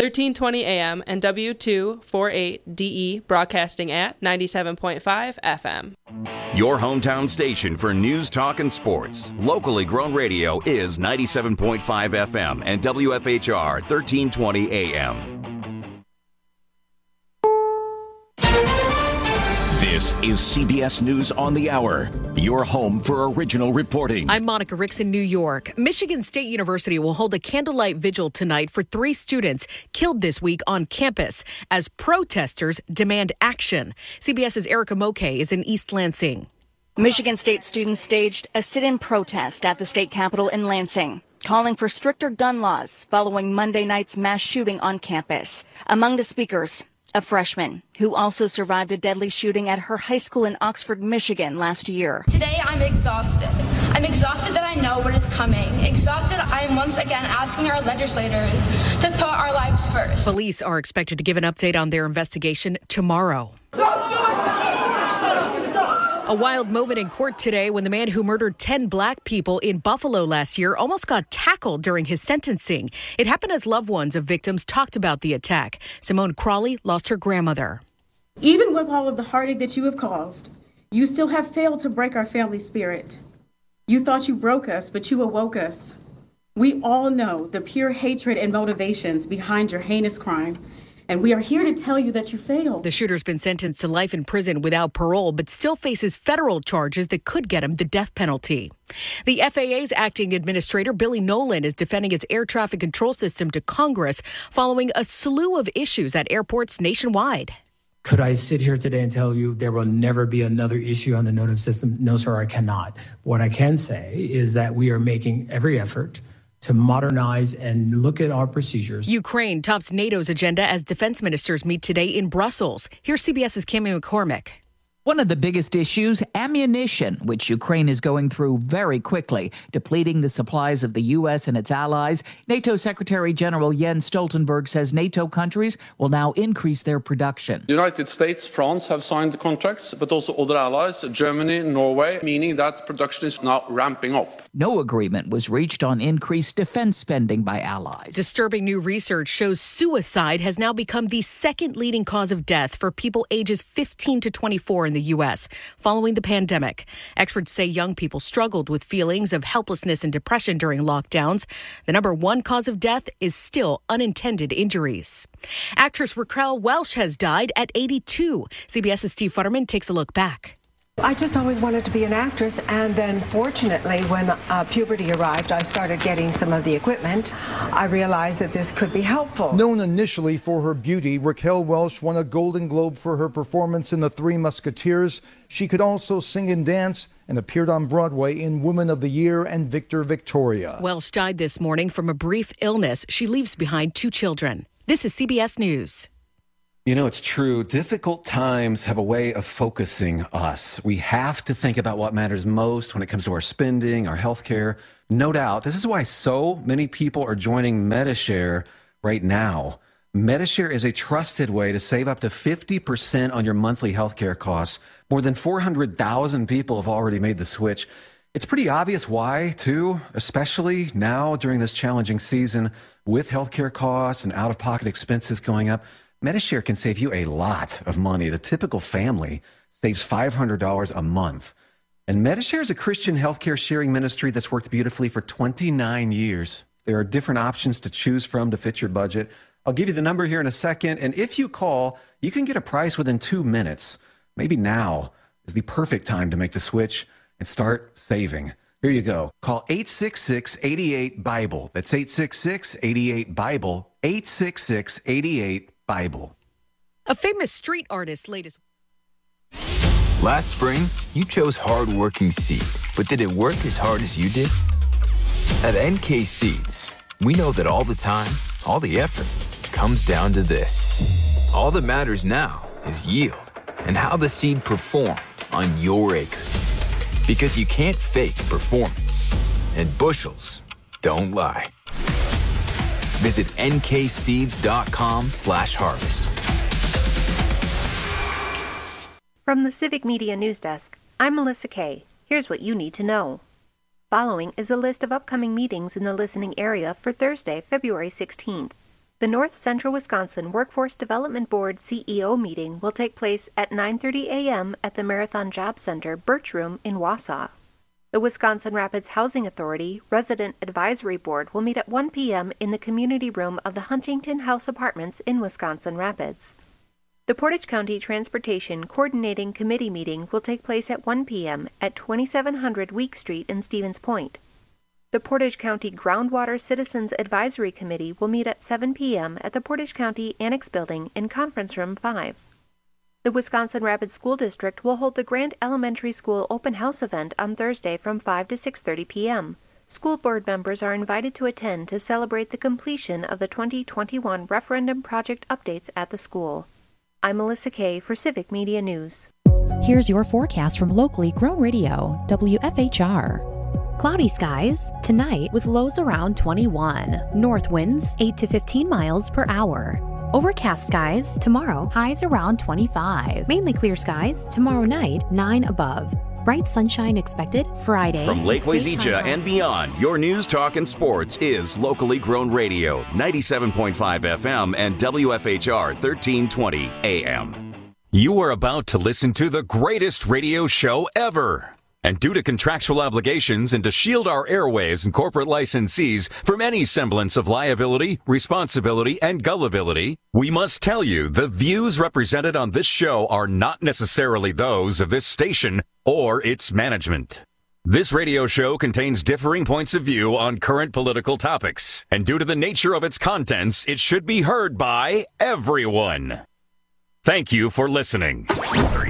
1320 AM, and W248DE broadcasting at 97.5 FM. Your hometown station for news, talk, and sports. Locally grown radio is 97.5 FM and WFHR 1320 AM. This is CBS News on the Hour, your home for original reporting. I'm Monica Ricks in New York. Michigan State University will hold a candlelight vigil tonight for 3 students killed this week on campus as protesters demand action. CBS's Erica Moke is in East Lansing. Michigan State students staged a sit-in protest at the state capitol in Lansing, calling for stricter gun laws following Monday night's mass shooting on campus. Among the speakers, a freshman who also survived a deadly shooting at her high school in Oxford, Michigan last year. Today, I'm exhausted. I'm exhausted that I know what is coming. Exhausted, I am once again asking our legislators to put our lives first. Police are expected to give an update on their investigation tomorrow. A wild moment in court today when the man who murdered 10 black people in Buffalo last year almost got tackled during his sentencing. It happened as loved ones of victims talked about the attack. Simone Crawley lost her grandmother. Even with all of the heartache that you have caused, you still have failed to break our family spirit. You thought you broke us, but you awoke us. We all know the pure hatred and motivations behind your heinous crime. And we are here to tell you that you failed. The shooter's been sentenced to life in prison without parole, but still faces federal charges that could get him the death penalty. The FAA's acting administrator, Billy Nolan, is defending its air traffic control system to Congress following a slew of issues at airports nationwide. Could I sit here today and tell you there will never be another issue on the NOTAM system? No, sir, I cannot. What I can say is that we are making every effort to modernize and look at our procedures. Ukraine tops NATO's agenda as defense ministers meet today in Brussels. Here's CBS's Cammie McCormick. One of the biggest issues, ammunition, which Ukraine is going through very quickly, depleting the supplies of the U.S. and its allies. NATO Secretary General Jens Stoltenberg says NATO countries will now increase their production. The United States, France have signed the contracts, but also other allies, Germany, Norway, meaning that production is now ramping up. No agreement was reached on increased defense spending by allies. Disturbing new research shows suicide has now become the second leading cause of death for people ages 15 to 24 in the U.S. following the pandemic. Experts say young people struggled with feelings of helplessness and depression during lockdowns. The number one cause of death is still unintended injuries. Actress Raquel Welch has died at 82. CBS's Steve Futterman takes a look back. I just always wanted to be an actress, and then fortunately when puberty arrived, I started getting some of the equipment. I realized that this could be helpful. Known initially for her beauty, Raquel Welch won a Golden Globe for her performance in The Three Musketeers. She could also sing and dance and appeared on Broadway in Woman of the Year and Victor Victoria. Welch died this morning from a brief illness. She leaves behind 2 children. This is CBS News. You know, it's true. Difficult times have a way of focusing us. We have to think about what matters most when it comes to our spending, our health care. No doubt. This is why so many people are joining Medi-Share right now. Medi-Share is a trusted way to save up to 50% on your monthly health care costs. More than 400,000 people have already made the switch. It's pretty obvious why, too, especially now during this challenging season with health care costs and out-of-pocket expenses going up. Medi-Share can save you a lot of money. The typical family saves $500 a month. And Medi-Share is a Christian healthcare sharing ministry that's worked beautifully for 29 years. There are different options to choose from to fit your budget. I'll give you the number here in a second. And if you call, you can get a price within 2 minutes. Maybe now is the perfect time to make the switch and start saving. Here you go. Call 866-88-BIBLE. That's 866-88-BIBLE. 866-88-BIBLE. A famous street artist latest. Last spring, you chose hard-working seed, but did it work as hard as you did? At NK Seeds, we know that all the time, all the effort, comes down to this. All that matters now is yield and how the seed performed on your acre. Because you can't fake performance, and bushels don't lie. Visit nkseeds.com/harvest. From the Civic Media News Desk, I'm Melissa Kay. Here's what you need to know. Following is a list of upcoming meetings in the listening area for Thursday, February 16th. The North Central Wisconsin Workforce Development Board CEO meeting will take place at 9:30 a.m. at the Marathon Job Center, Birch Room in Wausau. The Wisconsin Rapids Housing Authority Resident Advisory Board will meet at 1 p.m. in the community room of the Huntington House Apartments in Wisconsin Rapids. The Portage County Transportation Coordinating Committee meeting will take place at 1 p.m. at 2700 Week Street in Stevens Point. The Portage County Groundwater Citizens Advisory Committee will meet at 7 p.m. at the Portage County Annex Building in Conference Room 5. The Wisconsin Rapids School District will hold the Grant Elementary School Open House event on Thursday from 5 to 6:30 p.m. School board members are invited to attend to celebrate the completion of the 2021 referendum project updates at the school. I'm Melissa Kay for Civic Media News. Here's your forecast from locally grown radio, WFHR. Cloudy skies tonight with lows around 21. North winds 8 to 15 miles per hour. Overcast skies tomorrow, highs around 25. Mainly clear skies tomorrow night, 9 above. Bright sunshine expected Friday. From Lake Wazeecha and beyond, your news, talk, and sports is locally grown radio, 97.5 FM and WFHR 1320 AM. You are about to listen to the greatest radio show ever. And due to contractual obligations and to shield our airwaves and corporate licensees from any semblance of liability, responsibility, and gullibility, we must tell you the views represented on this show are not necessarily those of this station or its management. This radio show contains differing points of view on current political topics, and due to the nature of its contents, it should be heard by everyone. Thank you for listening. 3, 2,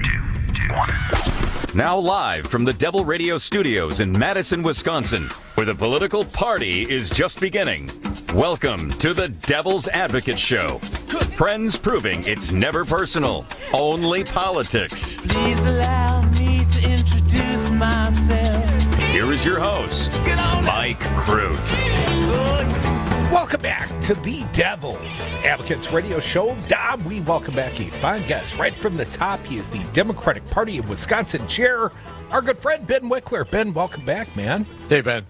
1. Now live from the Devil Radio Studios in Madison, Wisconsin, where the political party is just beginning. Welcome to the Devil's Advocate Show. Friends proving it's never personal, only politics. Please allow me to introduce myself. Here is your host, Mike Crute. Welcome back to the Devil's Advocates Radio Show. Dom, we welcome back a fine guest right from the top. He is the Democratic Party of Wisconsin chair, our good friend Ben Wickler. Ben, welcome back, man. Hey, Ben.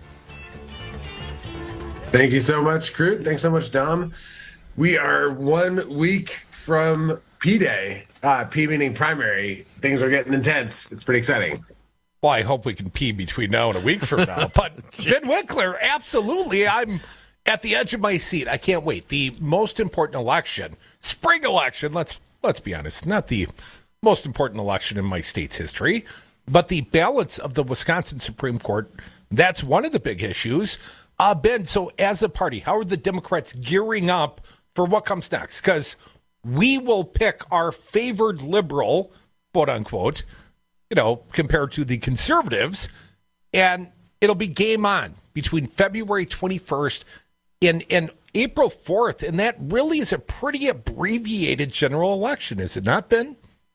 Thank you so much, Crute. Thanks so much, Dom. We are 1 week from P-Day. P meaning primary. Things are getting intense. It's pretty exciting. Well, I hope we can pee between now and a week from now. But Ben Wickler, absolutely. I'm at the edge of my seat. I can't wait. The most important election, spring election, let's be honest, not the most important election in my state's history, but the balance of the Wisconsin Supreme Court, that's one of the big issues. Ben, so as a party, how are the Democrats gearing up for what comes next? Because we will pick our favored liberal, quote unquote, compared to the conservatives, and it'll be game on between February 21st and April 4th, and that really is a pretty abbreviated general election, is it not, Ben?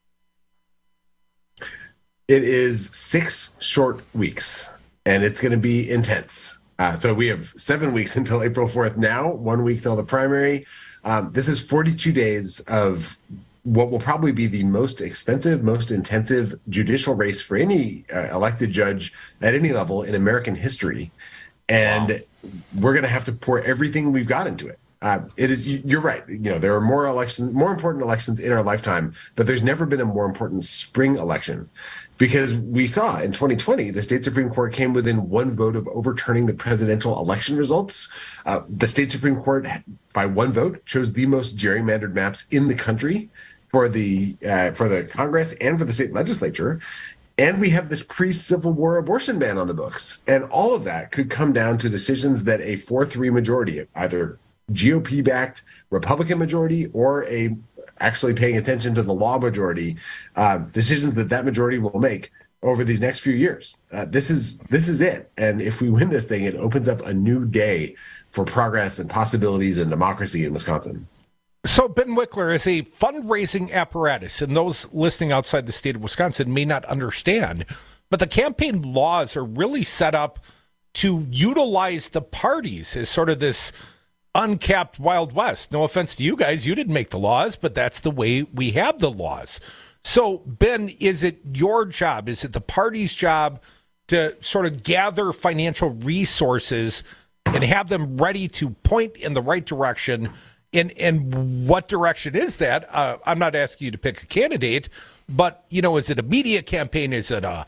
It is 6 short weeks, and it's going to be intense. So we have 7 weeks until April 4th now, 1 week till the primary. This is 42 days of what will probably be the most expensive, most intensive judicial race for any elected judge at any level in American history. And we're going to have to pour everything we've got into it. It is, you're right. There are more important elections in our lifetime, but there's never been a more important spring election, because we saw in 2020, the state Supreme Court came within one vote of overturning the presidential election results. The state Supreme Court, by one vote, chose the most gerrymandered maps in the country for the Congress and for the state legislature. And we have this pre-Civil War abortion ban on the books. And all of that could come down to decisions that a 4-3 majority, either GOP-backed Republican majority or a actually paying attention to the law majority, decisions that majority will make over these next few years. This is it. And if we win this thing, it opens up a new day for progress and possibilities and democracy in Wisconsin. So Ben Wickler is a fundraising apparatus, and those listening outside the state of Wisconsin may not understand, but the campaign laws are really set up to utilize the parties as sort of this uncapped Wild West. No offense to you guys, you didn't make the laws, but that's the way we have the laws. So Ben, is it your job, is it the party's job to sort of gather financial resources and have them ready to point in the right direction And what direction is that? I'm not asking you to pick a candidate, but, is it a media campaign? Is it a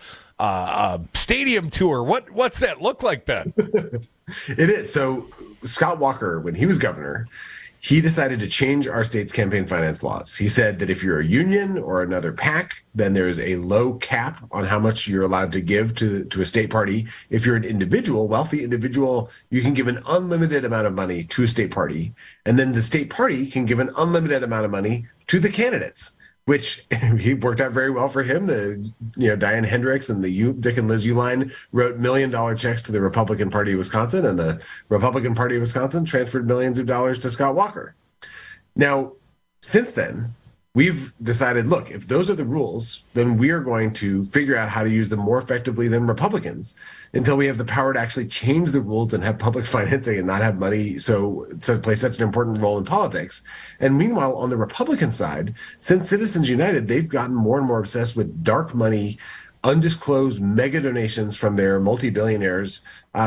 stadium tour? What's that look like, Ben? It is. So Scott Walker, when he was governor, he decided to change our state's campaign finance laws. He said that if you're a union or another PAC, then there's a low cap on how much you're allowed to give to a state party. If you're an individual, wealthy individual, you can give an unlimited amount of money to a state party. And then the state party can give an unlimited amount of money to the candidates, which he worked out very well for him. Diane Hendricks and the Dick and Liz Uihlein wrote $1 million checks to the Republican Party of Wisconsin, and the Republican Party of Wisconsin transferred millions of dollars to Scott Walker. Now, since then, we've decided, look, if those are the rules, then we are going to figure out how to use them more effectively than Republicans until we have the power to actually change the rules and have public financing and not have money to play such an important role in politics. And meanwhile, on the Republican side, since Citizens United, they've gotten more and more obsessed with dark money, undisclosed mega donations from their multi-billionaires.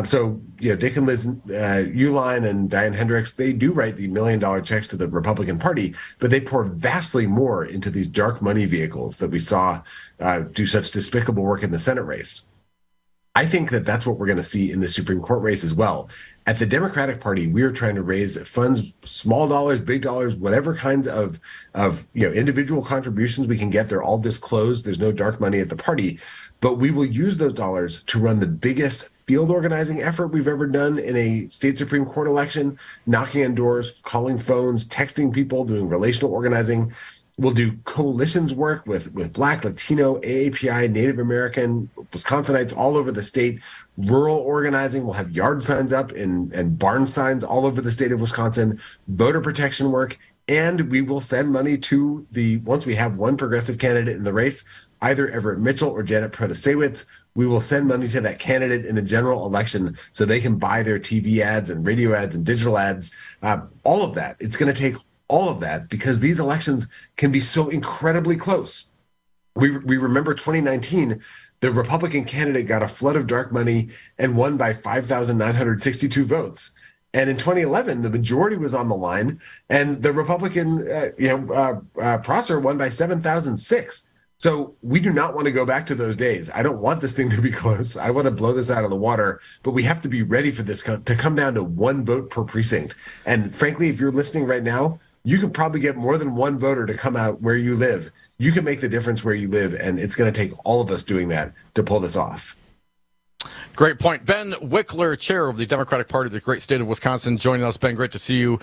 Dick and Liz Uihlein and Diane Hendricks, they do write the $1 million checks to the Republican Party, but they pour vastly more into these dark money vehicles that we saw do such despicable work in the Senate race. I think that that's what we're going to see in the Supreme Court race as well. At the Democratic Party, we are trying to raise funds, small dollars, big dollars, whatever kinds of individual contributions we can get. They're all disclosed. There's no dark money at the party, but we will use those dollars to run the biggest field organizing effort we've ever done in a state Supreme Court election, knocking on doors, calling phones, texting people, doing relational organizing. We'll do coalitions work with Black, Latino, AAPI, Native American, Wisconsinites all over the state. Rural organizing. We'll have yard signs up and barn signs all over the state of Wisconsin. Voter protection work. And we will send money to once we have one progressive candidate in the race, either Everett Mitchell or Janet Protasewicz, we will send money to that candidate in the general election so they can buy their TV ads and radio ads and digital ads. All of that. It's going to take all of that because these elections can be so incredibly close. We remember 2019, the Republican candidate got a flood of dark money and won by 5,962 votes. And in 2011, the majority was on the line, and the Republican, Prosser won by 7,006. So we do not want to go back to those days. I don't want this thing to be close. I want to blow this out of the water, but we have to be ready for this to come down to one vote per precinct. And frankly, if you're listening right now, you could probably get more than one voter to come out where you live. You can make the difference where you live, and it's going to take all of us doing that to pull this off. Great point. Ben Wickler, chair of the Democratic Party of the great state of Wisconsin, joining us. Ben, great to see you.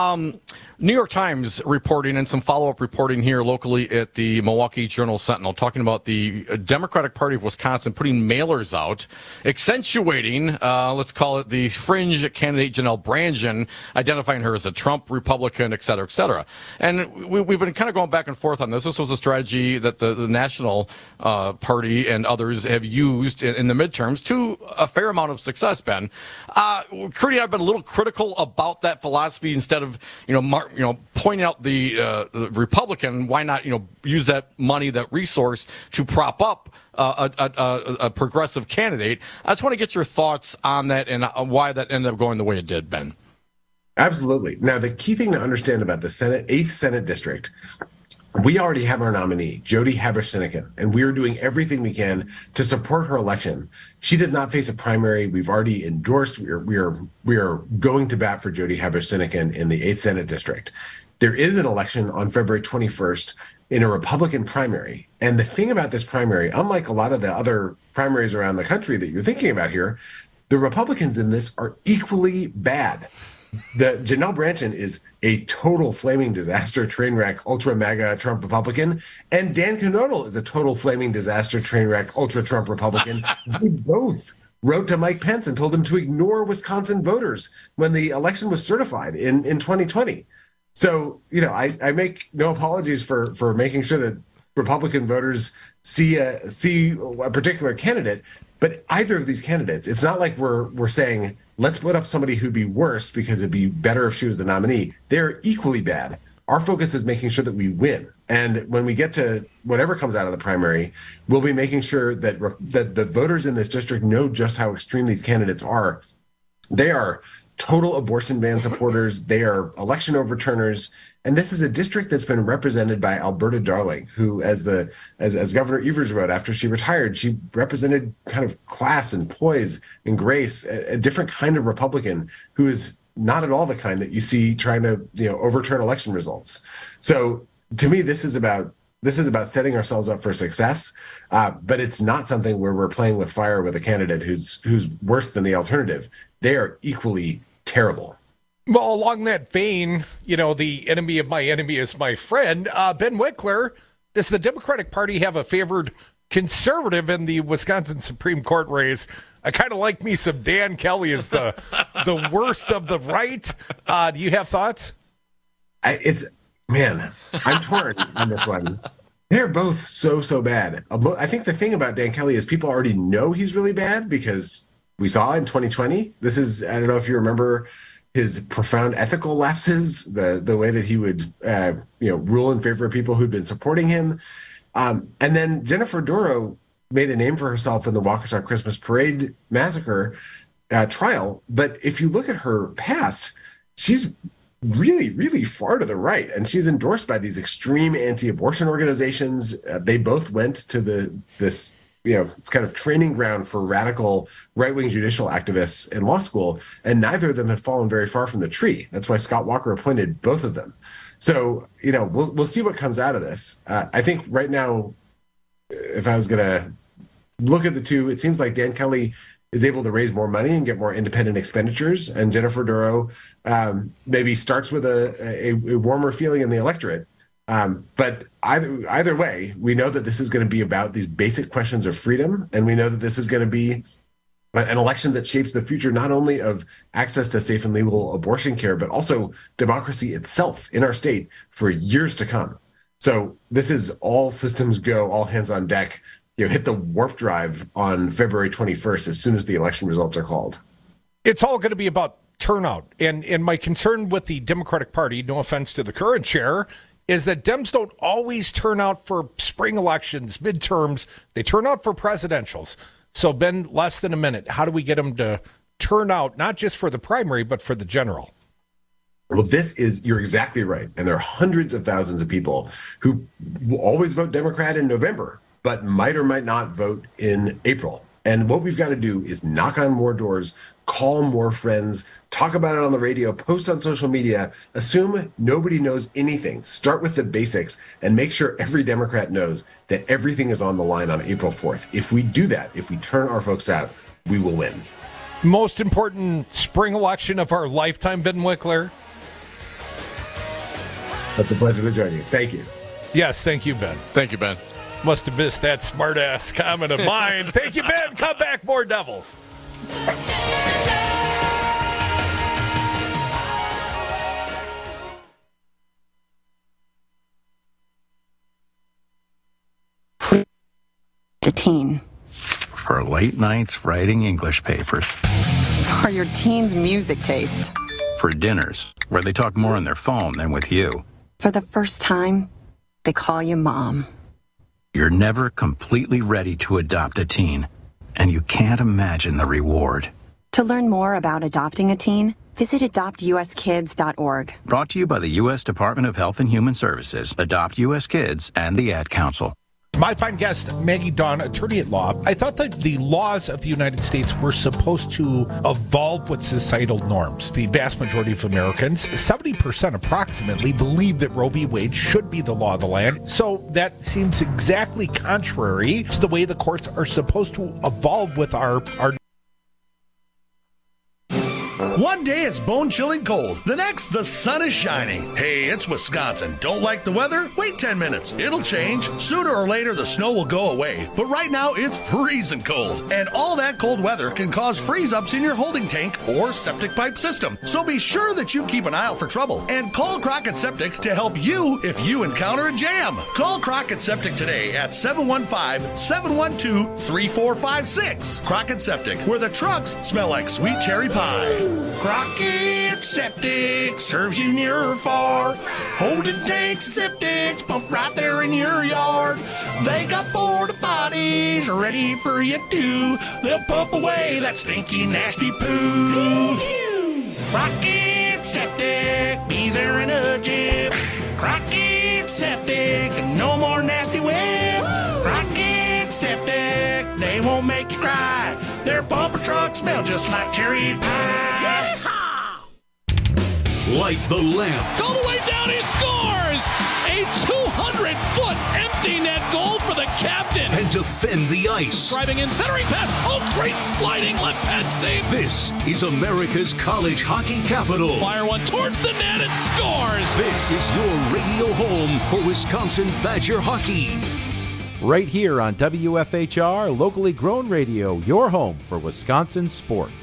New York Times reporting and some follow-up reporting here locally at the Milwaukee Journal-Sentinel, talking about the Democratic Party of Wisconsin putting mailers out, accentuating, let's call it the fringe candidate Janelle Brandgen, identifying her as a Trump Republican, et cetera, et cetera. And we've been kind of going back and forth on this. This was a strategy that the National Party and others have used in the midterms to a fair amount of success, Ben. Curdy and I have been a little critical about that philosophy. Instead of, pointing out the Republican, why not, use that money, that resource to prop up a progressive candidate? I just want to get your thoughts on that and why that ended up going the way it did, Ben. Absolutely. Now, the key thing to understand about the 8th Senate District, we already have our nominee, Jody Habush-Sinekin, and we are doing everything we can to support her election. She does not face a primary. We've already endorsed. We are going to bat for Jody Habush-Sinekin in the 8th Senate District. There is an election on February 21st in a Republican primary. And the thing about this primary, unlike a lot of the other primaries around the country that you're thinking about here, the Republicans in this are equally bad. Janelle Brandgen is a total flaming disaster train wreck, ultra MAGA Trump Republican, and Dan Knodel is a total flaming disaster train wreck, ultra Trump Republican. They both wrote to Mike Pence and told him to ignore Wisconsin voters when the election was certified in 2020. So, I make no apologies for making sure that Republican voters see a particular candidate, but either of these candidates, it's not like we're saying, let's put up somebody who'd be worse because it'd be better if she was the nominee. They're equally bad. Our focus is making sure that we win. And when we get to whatever comes out of the primary, we'll be making sure that the voters in this district know just how extreme these candidates are. They are total abortion ban supporters. They are election overturners. And this is a district that's been represented by Alberta Darling, who, as Governor Evers wrote after she retired, she represented kind of class and poise and grace, a different kind of Republican who is not at all the kind that you see trying to overturn election results. So to me, this is about setting ourselves up for success, but it's not something where we're playing with fire with a candidate who's worse than the alternative. They are equally terrible. Well, along that vein, the enemy of my enemy is my friend. Ben Wickler, does the Democratic Party have a favored conservative in the Wisconsin Supreme Court race? I kind of like me some Dan Kelly as the worst of the right. Do you have thoughts? I'm torn on this one. They're both so bad. I think the thing about Dan Kelly is people already know he's really bad because we saw in 2020. I don't know if you remember his profound ethical lapses, the way that he would rule in favor of people who'd been supporting him. And then Jennifer Dorow made a name for herself in the Waukesha Christmas Parade massacre trial. But if you look at her past, she's really, really far to the right. And she's endorsed by these extreme anti-abortion organizations. They both went to this kind of training ground for radical right-wing judicial activists in law school, and neither of them have fallen very far from the tree. That's why Scott Walker appointed both of them. So, we'll see what comes out of this. I think right now, if I was going to look at the two, it seems like Dan Kelly is able to raise more money and get more independent expenditures, and Jennifer Dorow maybe starts with a warmer feeling in the electorate. But either way, we know that this is going to be about these basic questions of freedom, and we know that this is going to be an election that shapes the future not only of access to safe and legal abortion care, but also democracy itself in our state for years to come. So this is all systems go, all hands on deck. Hit the warp drive on February 21st as soon as the election results are called. It's all going to be about turnout. And my concern with the Democratic Party, no offense to the current chair, is that Dems don't always turn out for spring elections, midterms. They turn out for presidentials. So, Ben, less than a minute. How do we get them to turn out, not just for the primary, but for the general? Well, you're exactly right. And there are hundreds of thousands of people who will always vote Democrat in November, but might or might not vote in April. And what we've got to do is knock on more doors, call more friends, talk about it on the radio, post on social media, assume nobody knows anything, start with the basics, and make sure every Democrat knows that everything is on the line on April 4th. If we do that, if we turn our folks out, we will win. Most important spring election of our lifetime, Ben Wickler. It's a pleasure to join you. Thank you. Yes, thank you, Ben. Thank you, Ben. Must have missed that smart-ass comment of mine. Thank you, Ben. Come back, more Devils. To teen. For late nights writing English papers. For your teen's music taste. For dinners, where they talk more on their phone than with you. For the first time, they call you mom. You're never completely ready to adopt a teen, and you can't imagine the reward. To learn more about adopting a teen, visit adoptuskids.org. Brought to you by the U.S. Department of Health and Human Services, Adopt U.S. Kids, and the Ad Council. My fine guest, Maggie Dawn, attorney at law. I thought that the laws of the United States were supposed to evolve with societal norms. The vast majority of Americans, 70% approximately, believe that Roe v. Wade should be the law of the land. So that seems exactly contrary to the way the courts are supposed to evolve with our One day it's bone-chilling cold. The next, the sun is shining. Hey, it's Wisconsin. Don't like the weather? Wait 10 minutes. It'll change. Sooner or later, the snow will go away. But right now, it's freezing cold. And all that cold weather can cause freeze-ups in your holding tank or septic pipe system. So be sure that you keep an eye out for trouble. And call Crockett Septic to help you if you encounter a jam. Call Crockett Septic today at 715-712-3456. Crockett Septic, where the trucks smell like sweet cherry pie. Crockett Septic serves you near or far. Holding tanks and septics pump right there in your yard. They got porta potties ready for you too. They'll pump away that stinky, nasty poo. Crockett Septic, be there in a jiff. Crockett Septic, no more nasty whip. Crockett Septic, they won't make you cry. Their bumper trucks smell just like cherry pie. Light the lamp. All the way down, he scores! A 200-foot empty net goal for the captain. And defend the ice. Driving in, centering pass. Oh, great sliding left pad save. This is America's college hockey capital. Fire one towards the net and scores. This is your radio home for Wisconsin Badger hockey. Right here on WFHR, locally grown radio, your home for Wisconsin sports.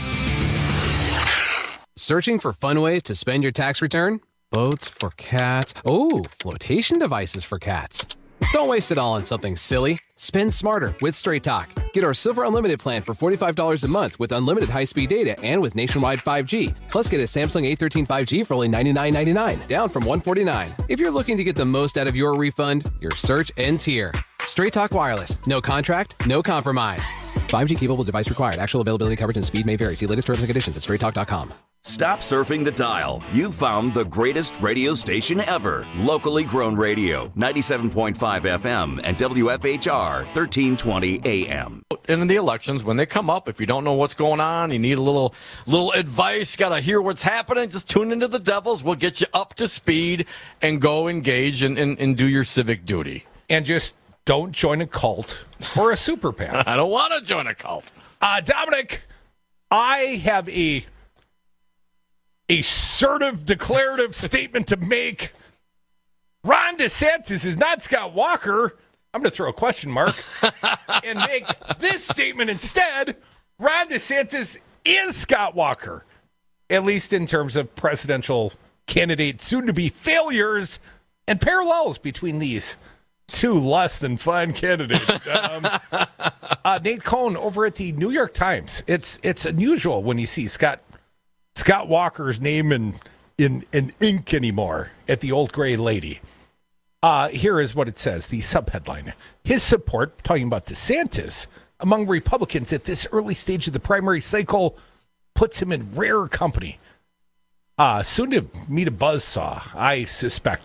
Searching for fun ways to spend your tax return? Boats for cats. Oh, flotation devices for cats. Don't waste it all on something silly. Spend smarter with Straight Talk. Get our Silver Unlimited plan for $45 a month with unlimited high-speed data and with nationwide 5G. Plus, get a Samsung A13 5G for only $99.99, down from $149. If you're looking to get the most out of your refund, your search ends here. Straight Talk Wireless. No contract, no compromise. 5G capable device required. Actual availability, coverage, and speed may vary. See latest terms and conditions at straighttalk.com. Stop surfing the dial. You've found the greatest radio station ever. Locally grown radio. 97.5 FM and WFHR 1320 AM. In the elections, when they come up, if you don't know what's going on, you need a little advice, got to hear what's happening, just tune into the Devils. We'll get you up to speed and go engage and do your civic duty. And just don't join a cult or a super PAC. I don't want to join a cult. Dominic, I have a assertive, declarative statement to make. Ron DeSantis is not Scott Walker. I'm going to throw a question mark and make this statement instead. Ron DeSantis is Scott Walker, at least in terms of presidential candidate soon-to-be failures and parallels between these two less than fine candidates. Nate Cohn over at the New York Times. It's unusual when you see Scott Walker's name in ink anymore at the Old Gray Lady. Here is what it says, the subheadline. His support, talking about DeSantis, among Republicans at this early stage of the primary cycle puts him in rare company. Soon to meet a buzzsaw, I suspect,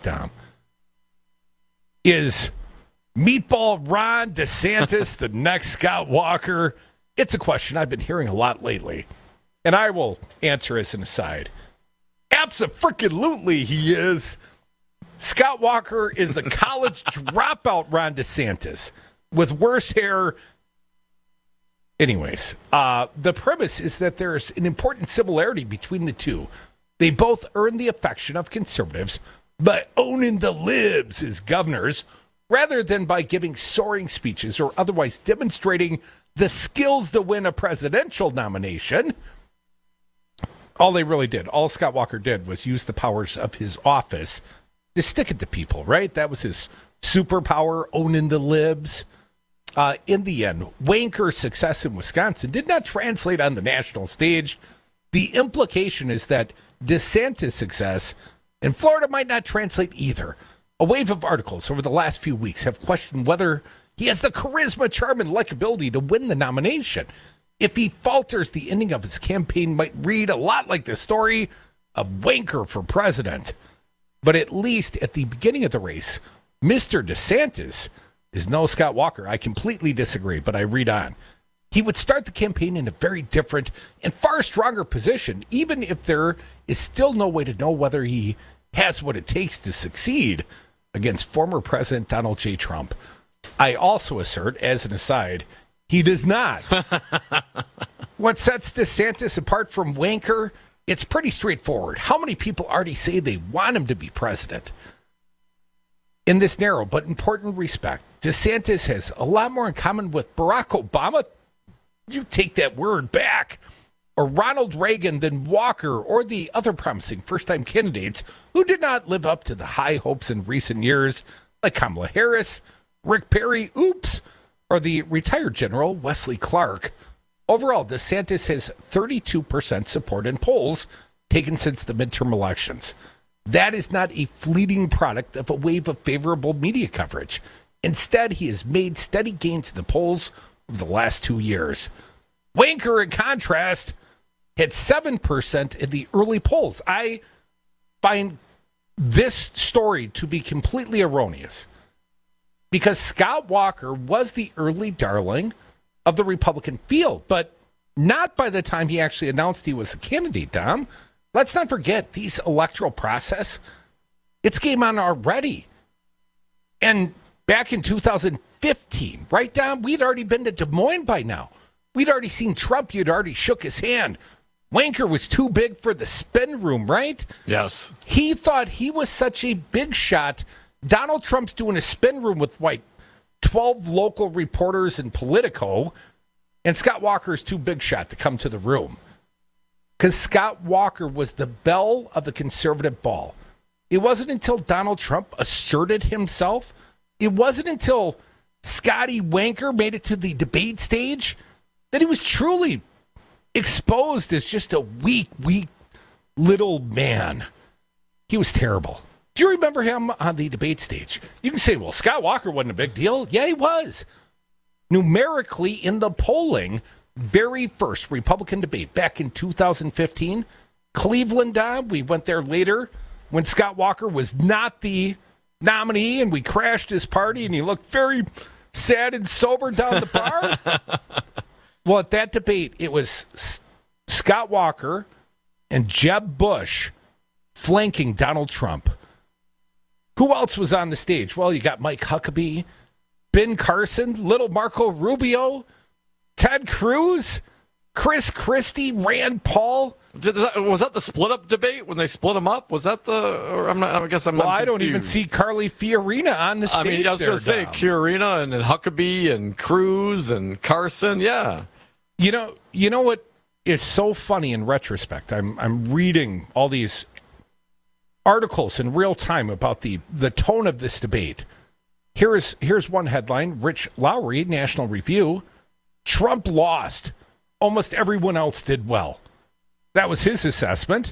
is Meatball Ron DeSantis the next Scott Walker? It's a question I've been hearing a lot lately. And I will answer as an aside. Abso-freaking-lutely he is. Scott Walker is the college dropout Ron DeSantis with worse hair. Anyways, the premise is that there's an important similarity between the two. They both earn the affection of conservatives by owning the libs as governors rather than by giving soaring speeches or otherwise demonstrating the skills to win a presidential nomination. All they really did, all Scott Walker did was use the powers of his office to stick it to people, right? That was his superpower, owning the libs. In the end, Wanker's success in Wisconsin did not translate on the national stage. The implication is that DeSantis' success in Florida might not translate either. A wave of articles over the last few weeks have questioned whether he has the charisma, charm, and likability to win the nomination. If he falters, the ending of his campaign might read a lot like the story of Wanker for president. But at least at the beginning of the race, Mr. DeSantis is no Scott Walker. I completely disagree, but I read on. He would start the campaign in a very different and far stronger position, even if there is still no way to know whether he has what it takes to succeed against former President Donald J. Trump. I also assert, as an aside, he does not. What sets DeSantis apart from Wanker? It's pretty straightforward. How many people already say they want him to be president? In this narrow but important respect, DeSantis has a lot more in common with Barack Obama, you take that word back, or Ronald Reagan than Walker or the other promising first-time candidates who did not live up to the high hopes in recent years, like Kamala Harris, Rick Perry, or the retired General Wesley Clark. Overall, DeSantis has 32% support in polls taken since the midterm elections. That is not a fleeting product of a wave of favorable media coverage. Instead, he has made steady gains in the polls over the last 2 years. Wanker, in contrast, had 7% in the early polls. I find this story to be completely erroneous because Scott Walker was the early darling of the Republican field, but not by the time he actually announced he was a candidate, Dom. Let's not forget, these electoral process, it's game on already. And back in 2015, right, Dom, we'd already been to Des Moines by now. We'd already seen Trump. You'd already shook his hand. Wanker was too big for the spin room, right? Yes. He thought he was such a big shot. Donald Trump's doing a spin room with, 12 local reporters and Politico, and Scott Walker's too big shot to come to the room. Because Scott Walker was the belle of the conservative ball. It wasn't until Donald Trump asserted himself. It wasn't until Scotty Wanker made it to the debate stage that he was truly exposed as just a weak little man. He was terrible. Do you remember him on the debate stage? You can say, well, Scott Walker wasn't a big deal. Yeah, he was. Numerically in the polling, very first Republican debate back in 2015, Cleveland, we went there later when Scott Walker was not the nominee and we crashed his party and he looked very sad and sober down the bar. Well, at that debate, it was Scott Walker and Jeb Bush flanking Donald Trump. Who else was on the stage? Well, you got Mike Huckabee, Ben Carson, little Marco Rubio, Ted Cruz, Chris Christie, Rand Paul. Was that the split-up debate when they split them up? Was that the? Or I guess I'm not. Well, I don't even see Carly Fiorina on the stage. I mean, I was going to say Fiorina and Huckabee and Cruz and Carson. Yeah. You know what is so funny in retrospect? I'm reading all these articles in real time about the tone of this debate. Here's one headline: Rich Lowry, National Review. Trump lost. Almost everyone else did well. That was his assessment.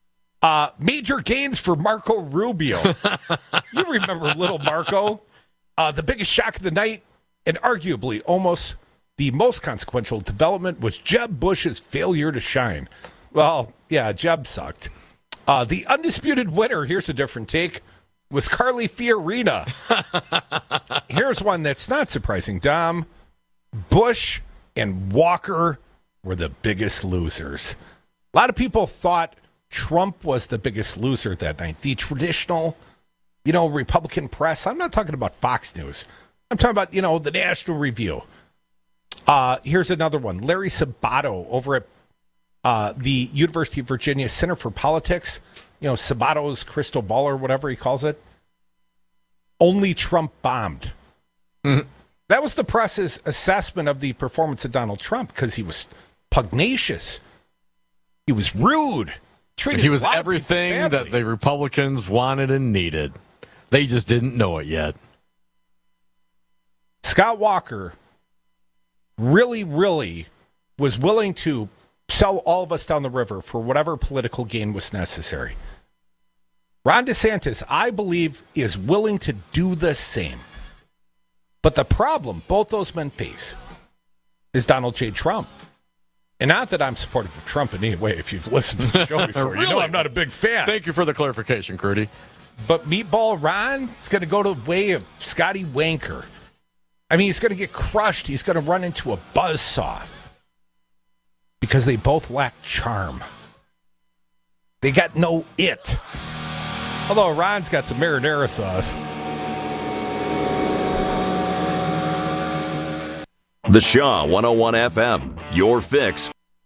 Major gains for Marco Rubio. You remember little Marco? The biggest shock of the night, and arguably almost the most consequential development, was Jeb Bush's failure to shine. Well, yeah, Jeb sucked. The undisputed winner, here's a different take, was Carly Fiorina. Here's one that's not surprising, Dom. Bush and Walker were the biggest losers. A lot of people thought Trump was the biggest loser that night. The traditional, Republican press. I'm not talking about Fox News. I'm talking about, the National Review. Here's another one. Larry Sabato over at the University of Virginia Center for Politics. Sabato's crystal ball or whatever he calls it. Only Trump bombed. Mm-hmm. That was the press's assessment of the performance of Donald Trump because he was pugnacious. He was rude. He was everything that the Republicans wanted and needed. They just didn't know it yet. Scott Walker really, really was willing to sell all of us down the river for whatever political gain was necessary. Ron DeSantis, I believe, is willing to do the same. But the problem both those men face is Donald J. Trump. And not that I'm supportive of Trump in any way. If you've listened to the show before, really? You know I'm not a big fan. Thank you for the clarification, Crudy. But Meatball Ron is going to go the way of Scotty Wanker. I mean, he's going to get crushed. He's going to run into a buzzsaw because they both lack charm. They got no it. Although Ron's got some marinara sauce. The Shaw 101 FM, your fix.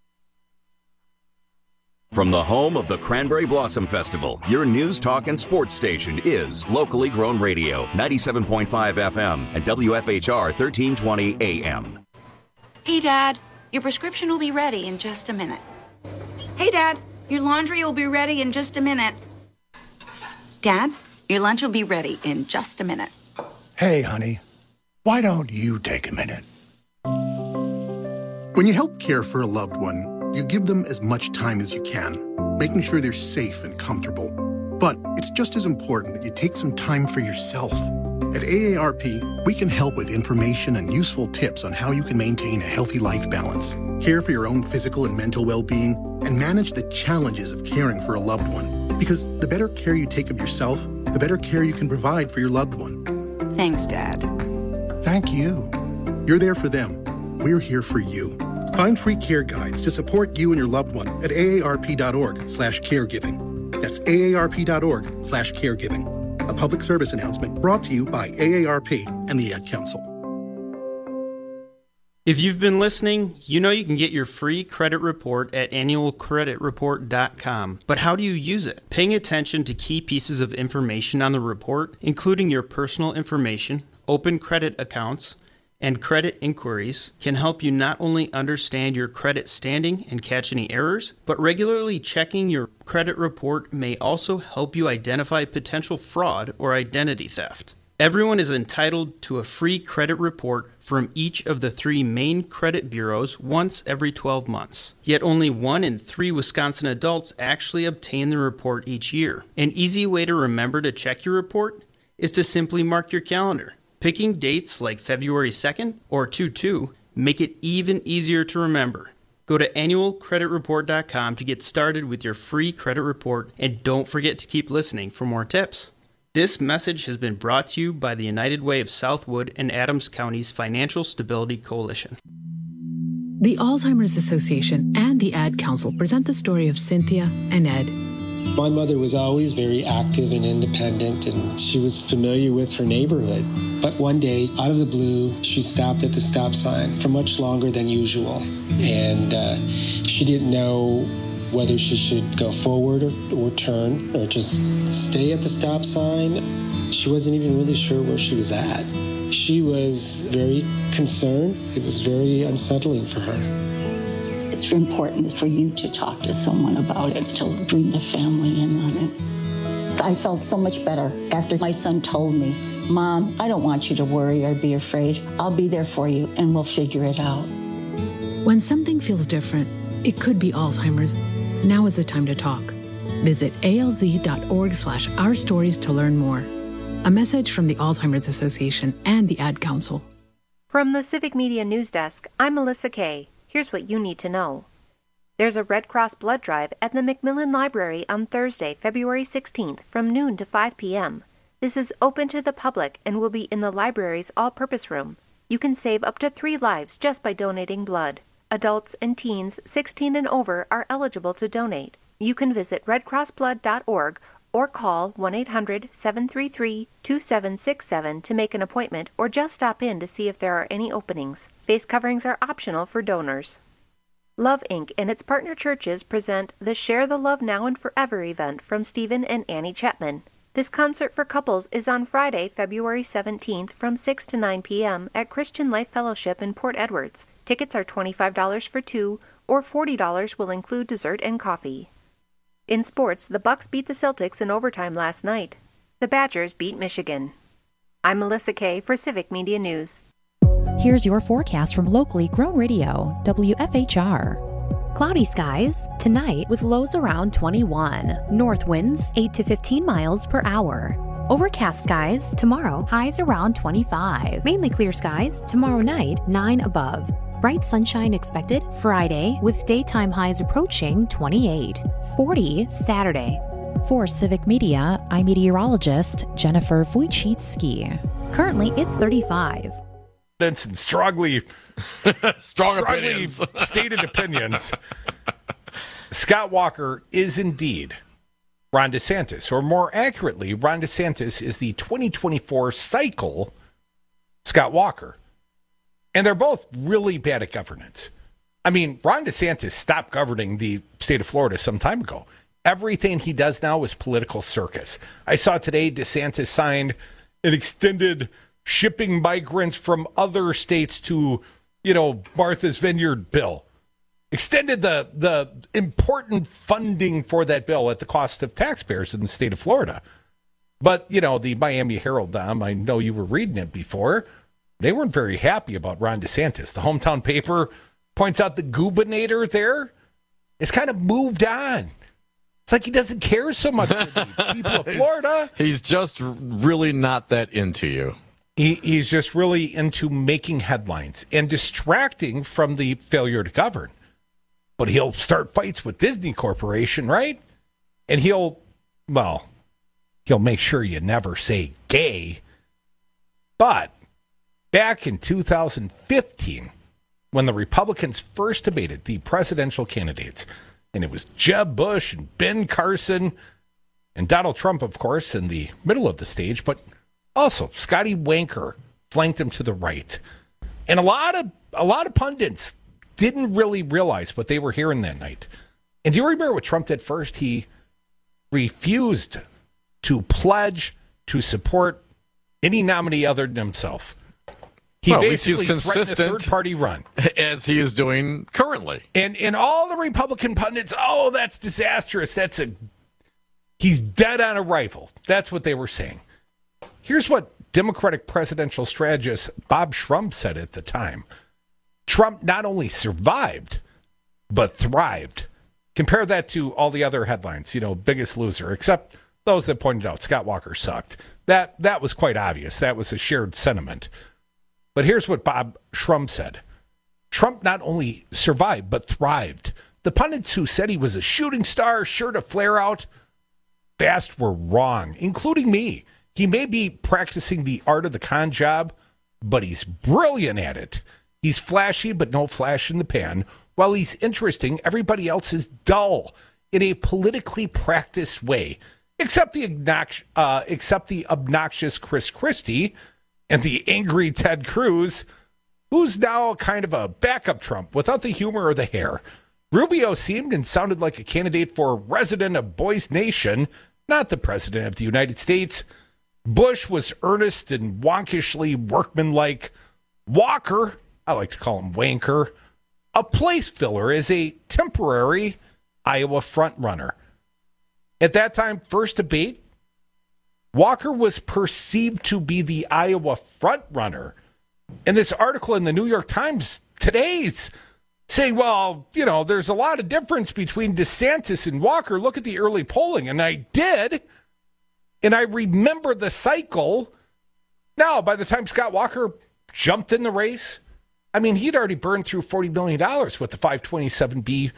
From the home of the Cranberry Blossom Festival, your news, talk, and sports station is locally grown radio, 97.5 FM and WFHR 1320 AM. Hey, Dad, your prescription will be ready in just a minute. Hey, Dad, your laundry will be ready in just a minute. Dad, your lunch will be ready in just a minute. Hey, honey, why don't you take a minute? When you help care for a loved one, you give them as much time as you can, making sure they're safe and comfortable. But it's just as important that you take some time for yourself At AARP, we can help with information and useful tips on how you can maintain a healthy life balance, care for your own physical and mental well-being, and manage the challenges of caring for a loved one. Because the better care you take of yourself, the better care you can provide for your loved one. Thanks, Dad. Thank you. You're there for them. We're here for you. Find free care guides to support you and your loved one at aarp.org/caregiving. That's aarp.org/caregiving. A public service announcement brought to you by AARP and the Ad Council. If you've been listening, you know you can get your free credit report at annualcreditreport.com. But how do you use it? Paying attention to key pieces of information on the report, including your personal information, open credit accounts, and credit inquiries, can help you not only understand your credit standing and catch any errors, but regularly checking your credit report may also help you identify potential fraud or identity theft. Everyone is entitled to a free credit report from each of the 3 main credit bureaus once every 12 months. Yet only 1 in 3 Wisconsin adults actually obtain the report each year. An easy way to remember to check your report is to simply mark your calendar. Picking dates like February 2nd or 2/2 make it even easier to remember. Go to annualcreditreport.com to get started with your free credit report, and don't forget to keep listening for more tips. This message has been brought to you by the United Way of Southwood and Adams County's Financial Stability Coalition. The Alzheimer's Association and the Ad Council present the story of Cynthia and Ed. My mother was always very active and independent, and she was familiar with her neighborhood. But one day, out of the blue, she stopped at the stop sign for much longer than usual. And she didn't know whether she should go forward or turn or just stay at the stop sign. She wasn't even really sure where she was at. She was very concerned. It was very unsettling for her. It's important for you to talk to someone about it, to bring the family in on it. I felt so much better after my son told me, Mom, I don't want you to worry or be afraid. I'll be there for you and we'll figure it out. When something feels different, it could be Alzheimer's. Now is the time to talk. Visit alz.org/ourstories to learn more. A message from the Alzheimer's Association and the Ad Council. From the Civic Media News Desk, I'm Melissa Kay. Here's what you need to know. There's a Red Cross blood drive at the Macmillan Library on Thursday, February 16th from noon to 5 p.m. This is open to the public and will be in the library's all-purpose room. You can save up to 3 lives just by donating blood. Adults and teens 16 and over are eligible to donate. You can visit redcrossblood.org or call 1-800-733-2767 to make an appointment, or just stop in to see if there are any openings. Face coverings are optional for donors. Love Inc. and its partner churches present the Share the Love Now and Forever event from Stephen and Annie Chapman. This concert for couples is on Friday, February 17th from 6 to 9 p.m. at Christian Life Fellowship in Port Edwards. Tickets are $25 for 2, or $40 will include dessert and coffee. In sports, the Bucks beat the Celtics in overtime last night. The Badgers beat Michigan. I'm Melissa Kay for Civic Media News. Here's your forecast from locally grown radio, WFHR. Cloudy skies tonight with lows around 21. North winds 8 to 15 miles per hour. Overcast skies tomorrow, highs around 25. Mainly clear skies tomorrow night, 9 above. Bright sunshine expected Friday with daytime highs approaching 28. 40 Saturday. For Civic Media, I'm meteorologist Jennifer Wojcicki. Currently, it's 35. And strongly opinions. stated opinions. Scott Walker is indeed Ron DeSantis, or more accurately, Ron DeSantis is the 2024 cycle Scott Walker. And they're both really bad at governance. I mean, Ron DeSantis stopped governing the state of Florida some time ago. Everything he does now is political circus. I saw today DeSantis signed an extended shipping migrants from other states to, Martha's Vineyard bill. Extended the important funding for that bill at the cost of taxpayers in the state of Florida. But, the Miami Herald, Dom, I know you were reading it before. They weren't very happy about Ron DeSantis. The hometown paper points out the gubernator there has kind of moved on. It's like he doesn't care so much for the people of Florida. He's just really not that into you. He's just really into making headlines and distracting from the failure to govern. But he'll start fights with Disney Corporation, right? And he'll make sure you never say gay. But back in 2015, when the Republicans first debated the presidential candidates, and it was Jeb Bush and Ben Carson and Donald Trump, of course, in the middle of the stage, but also Scotty Wanker flanked him to the right. And a lot of pundits didn't really realize what they were hearing that night. And do you remember what Trump did first? He refused to pledge to support any nominee other than himself. He basically threatened a third-party run. As he is doing currently. And all the Republican pundits, that's disastrous. He's dead on arrival. That's what they were saying. Here's what Democratic presidential strategist Bob Shrum said at the time. Trump not only survived, but thrived. Compare that to all the other headlines, biggest loser, except those that pointed out Scott Walker sucked. That was quite obvious. That was a shared sentiment. But here's what Bob Shrum said. Trump not only survived, but thrived. The pundits who said he was a shooting star, sure to flare out, fast were wrong, including me. He may be practicing the art of the con job, but he's brilliant at it. He's flashy, but no flash in the pan. While he's interesting, everybody else is dull in a politically practiced way, except the obnoxious Chris Christie and the angry Ted Cruz, who's now kind of a backup Trump without the humor or the hair. Rubio seemed and sounded like a candidate for resident of Boys Nation, not the president of the United States. Bush was earnest and wonkishly workmanlike. Walker, I like to call him Wanker, a place filler, is a temporary Iowa frontrunner. At that time, first debate, Walker was perceived to be the Iowa frontrunner. And this article in the New York Times today's saying, there's a lot of difference between DeSantis and Walker. Look at the early polling. And I did. And I remember the cycle. Now, by the time Scott Walker jumped in the race, he'd already burned through $40 million with the 527B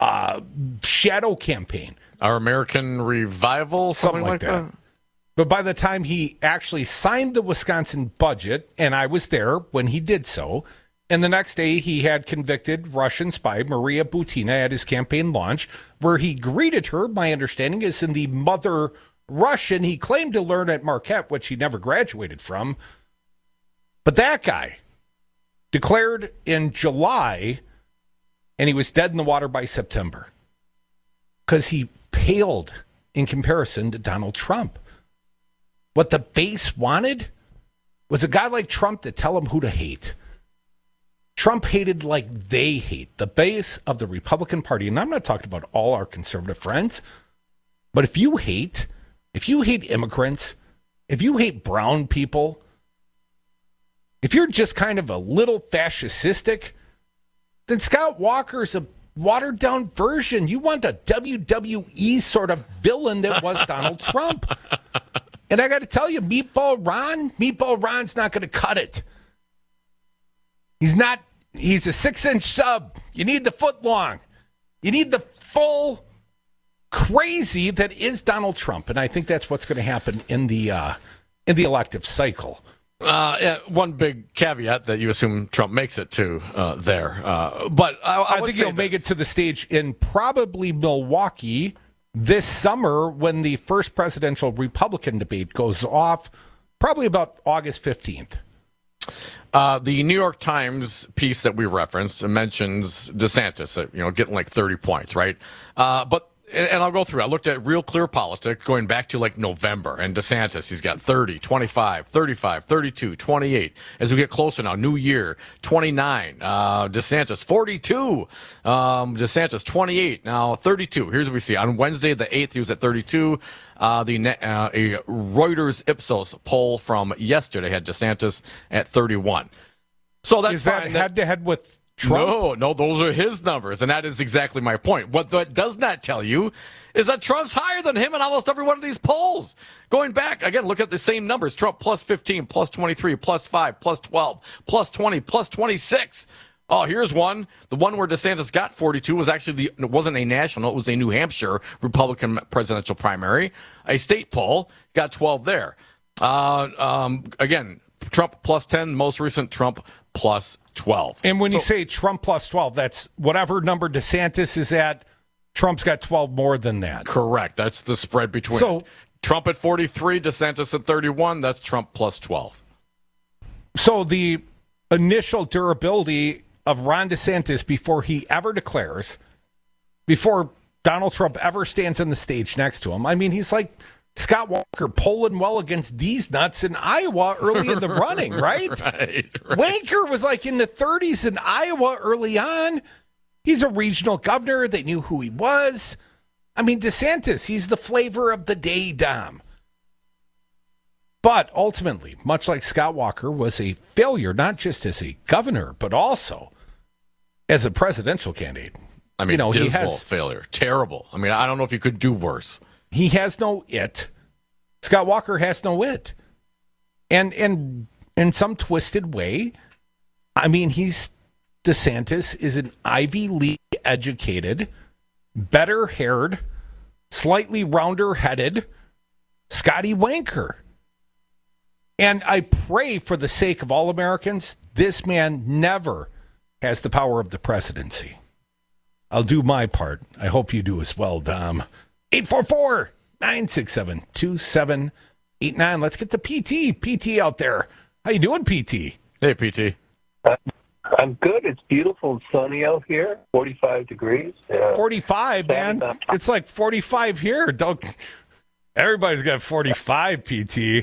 shadow campaign. Our American Revival, something like that. But by the time he actually signed the Wisconsin budget, and I was there when he did so, and the next day he had convicted Russian spy Maria Butina at his campaign launch, where he greeted her, my understanding is in the mother Russian he claimed to learn at Marquette, which he never graduated from. But that guy declared in July, and he was dead in the water by September, because he paled in comparison to Donald Trump. What the base wanted was a guy like Trump to tell them who to hate. Trump hated like they hate, the base of the Republican Party. And I'm not talking about all our conservative friends, but if you hate immigrants, if you hate brown people, if you're just kind of a little fascistic, then Scott Walker's a watered-down version. You want a WWE sort of villain that was Donald Trump. And I got to tell you, Meatball Ron's not going to cut it. He's a 6-inch sub. You need the foot long. You need the full crazy that is Donald Trump. And I think that's what's going to happen in the elective cycle. One big caveat that you assume Trump makes it to there. But I think he'll make it to the stage in probably Milwaukee this summer when the first presidential Republican debate goes off, probably about August 15th. The New York Times piece that we referenced mentions DeSantis, getting like 30 points, right? And I'll go through. I looked at Real Clear Politics going back to like November, and DeSantis, he's got 30, 25, 35, 32, 28. As we get closer now, new year, 29. DeSantis, 42. DeSantis, 28. Now, 32. Here's what we see. On Wednesday, the 8th, he was at 32. A Reuters Ipsos poll from yesterday had DeSantis at 31. So that's Is that head-to-head with Trump? No, those are his numbers, and that is exactly my point. What that does not tell you is that Trump's higher than him in almost every one of these polls. Going back, again, look at the same numbers. Trump plus 15, plus 23, plus 5, plus 12, plus 20, plus 26. Oh, here's one. The one where DeSantis got 42 was actually it wasn't a national, it was a New Hampshire Republican presidential primary. A state poll got 12 there. Again, Trump plus 10, most recent Trump plus 12. And when you say Trump plus 12, that's whatever number DeSantis is at, Trump's got 12 more than that. Correct. That's the spread between. So Trump at 43, DeSantis at 31, that's Trump plus 12. So the initial durability of Ron DeSantis before he ever declares, before Donald Trump ever stands on the stage next to him, I mean, he's like Scott Walker polling well against these nuts in Iowa early in the running, right? Right. Wanker was like in the 30s in Iowa early on. He's a regional governor. They knew who he was. I mean, DeSantis, he's the flavor of the day, Dom. But ultimately, much like Scott Walker was a failure, not just as a governor, but also as a presidential candidate. I mean, he dismal has failure. Terrible. I mean, I don't know if you could do worse. He has no it. Scott Walker has no it. And in some twisted way, I mean, DeSantis is an Ivy League educated, better haired, slightly rounder headed Scotty Wanker. And I pray for the sake of all Americans, this man never has the power of the presidency. I'll do my part. I hope you do as well, Dom. 844-967-2789. Let's get to PT. PT out there. How you doing, PT? Hey, PT. I'm good. It's beautiful and sunny out here. 45 degrees. 45, man. It's like 45 here. Everybody's got 45, PT.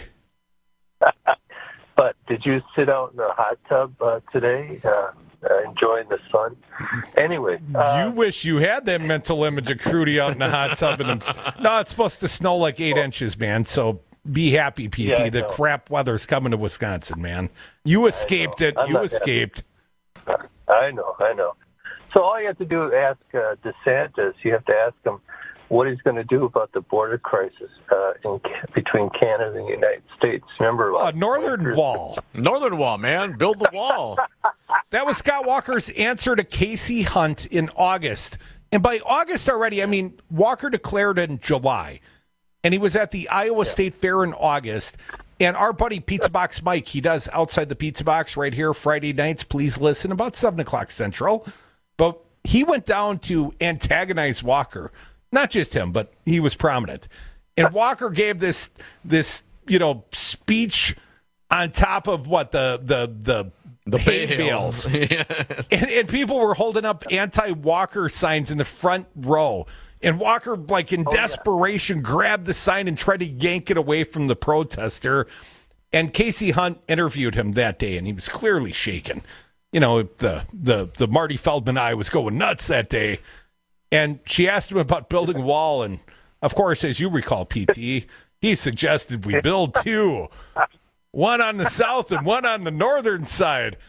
But did you sit out in the hot tub today, enjoying the sun? Anyway. You wish you had that mental image of Crudy out in the hot tub. No, it's supposed to snow like 8 inches, man. So be happy, PT. Yeah, the crap weather's coming to Wisconsin, man. You escaped it. You escaped. I know. So all you have to do is ask DeSantis. You have to ask him what he's going to do about the border crisis between Canada and the United States. Remember? Northern Wall. Northern Wall, man. Build the wall. That was Scott Walker's answer to Casey Hunt in August. And by August already, I mean, Walker declared in July. And he was at the Iowa State Fair in August. And our buddy Pizza Box Mike, he does Outside the Pizza Box right here Friday nights. Please listen, about 7 o'clock Central. But he went down to antagonize Walker. Not just him, but he was prominent. And Walker gave this speech on top of what the hay bales. and people were holding up anti-Walker signs in the front row. And Walker, like in desperation, grabbed the sign and tried to yank it away from the protester. And Casey Hunt interviewed him that day, and he was clearly shaken. You know, the Marty Feldman eye was going nuts that day. And she asked him about building a wall, and of course, as you recall, PT, he suggested we build two. One on the south and one on the northern side.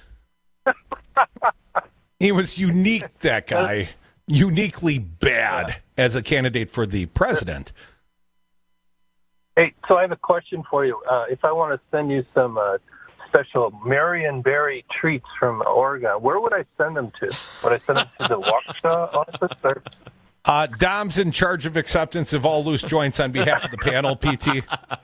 He was unique, that guy. Uniquely bad as a candidate for the president. Hey, so I have a question for you. If I want to send you some special Marionberry treats from Oregon, where would I send them to? Would I send them to the Waukesha office? Or? Dom's in charge of acceptance of all loose joints on behalf of the panel, PT.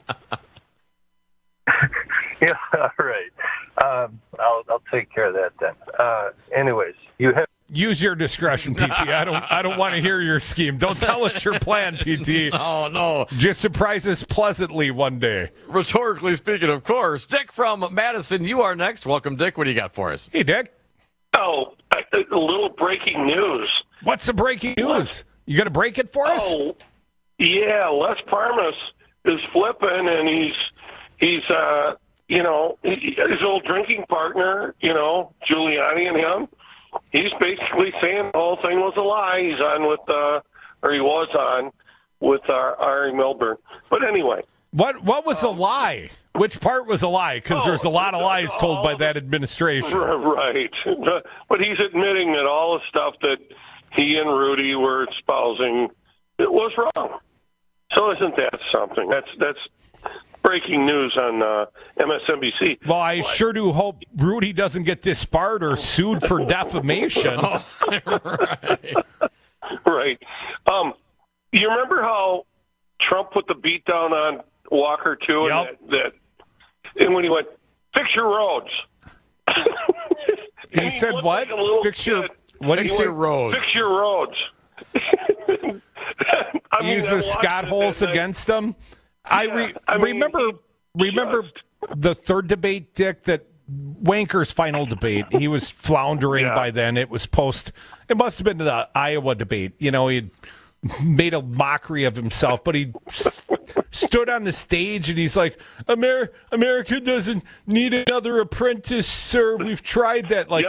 Yeah, all right. I'll take care of that then. Anyways, use your discretion, PT. I don't want to hear your scheme. Don't tell us your plan, PT. Oh, no. Just surprise us pleasantly one day. Rhetorically speaking, of course. Dick from Madison, you are next. Welcome, Dick. What do you got for us? Hey, Dick. Oh, a little breaking news. What's the breaking news? You going to break it for us? Oh, yeah. Les Parmas is flipping, and he's his old drinking partner, Giuliani and him. He's basically saying the whole thing was a lie. He's on he was on with Ari Milburn. But anyway. What was a lie? which part was a lie? Because there's a lot of lies told by that administration. Right. But he's admitting that all the stuff that he and Rudy were espousing it was wrong. So isn't that something? That's breaking news on MSNBC. Well, I sure do hope Rudy doesn't get disbarred or sued for defamation. Right. You remember how Trump put the beat down on Walker too, and when he went, "Fix your roads." He said what? Fix your what? He said roads. Fix your roads. Use the Scott holes against them. Remember the third debate, Dick, that Wanker's final debate. He was floundering by then. It was it must have been the Iowa debate. You know, he made a mockery of himself, but he stood on the stage and he's like, America doesn't need another apprentice, sir. We've tried that. Like,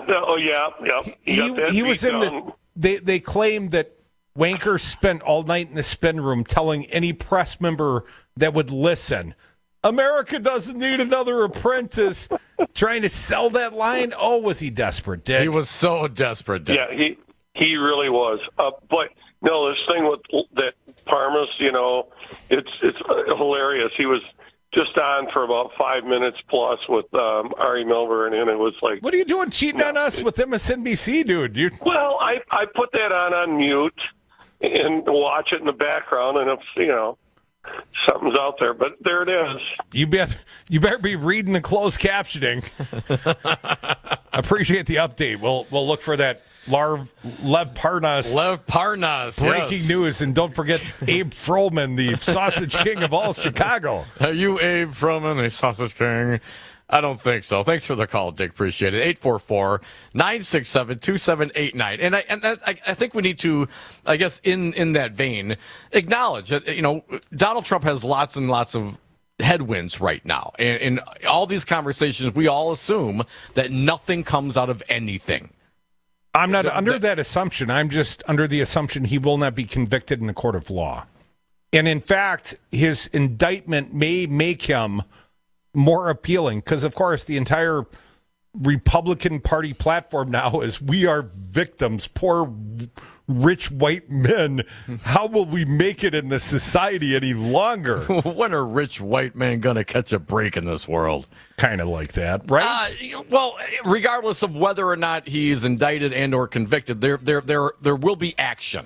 he was in the. They claimed that Wanker spent all night in the spin room telling any press member that would listen, America doesn't need another apprentice, trying to sell that line. Oh, was he desperate, Dick? He was so desperate, Dick. Yeah, he really was. But no, this thing with that Parmas, you know, it's hilarious. He was just on for about 5 minutes plus with Ari Milburn, and it was like, what are you doing cheating on us with MSNBC, dude? Well, I put that on mute and watch it in the background, and if, you know, something's out there, but there it is. You better be reading the closed captioning. Appreciate the update. We'll look for that Lev Parnas breaking news, and don't forget Abe Froman, the sausage king of all Chicago. Are you Abe Froman, the sausage king? I don't think so. Thanks for the call, Dick. Appreciate it. 844-967-2789. And I think we need to, I guess, in that vein, acknowledge that, you know, Donald Trump has lots and lots of headwinds right now. And in all these conversations, we all assume that nothing comes out of anything. I'm not under that assumption. I'm just under the assumption he will not be convicted in a court of law. And in fact, his indictment may make him more appealing, because of course the entire Republican Party platform now is, we are victims, poor rich white men. How will we make it in this society any longer? When are rich white men gonna catch a break in this world? Kind of like that, right? Well, regardless of whether or not he's indicted and or convicted, there will be action.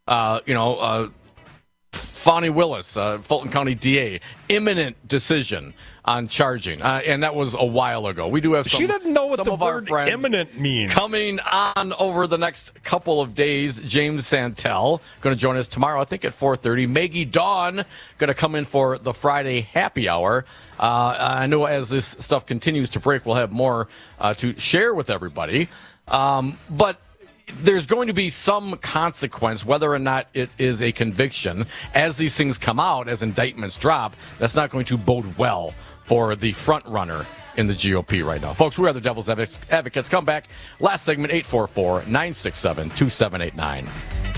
Fonnie Willis, Fulton County DA, imminent decision on charging, and that was a while ago. We do have some. She doesn't know what the word imminent means. Coming on over the next couple of days. James Santel going to join us tomorrow, I think at 4:30. Maggie Dawn going to come in for the Friday happy hour. I know as this stuff continues to break, we'll have more to share with everybody. But there's going to be some consequence, whether or not it is a conviction. As these things come out, as indictments drop, that's not going to bode well for the front runner in the GOP right now. Folks, we are the Devil's Advocates. Come back. Last segment, 844-967-2789.